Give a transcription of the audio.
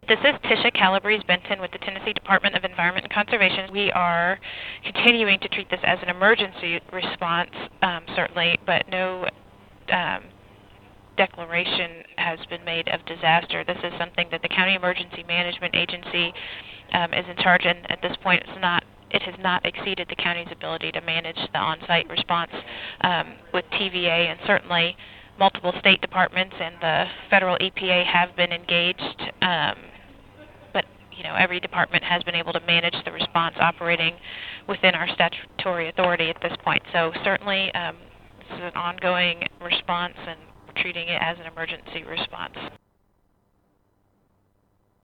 This is Tisha Calabrese-Benton with the Tennessee Department of Environment and Conservation. We are continuing to treat this as an emergency response, certainly, but no declaration has been made of disaster. This is something that the County Emergency Management Agency is in charge, and at this point it has not exceeded the county's ability to manage the on-site response with TVA, and certainly multiple state departments and the federal EPA have been engaged, but every department has been able to manage the response operating within our statutory authority at this point. So certainly this is an ongoing response, and treating it as an emergency response.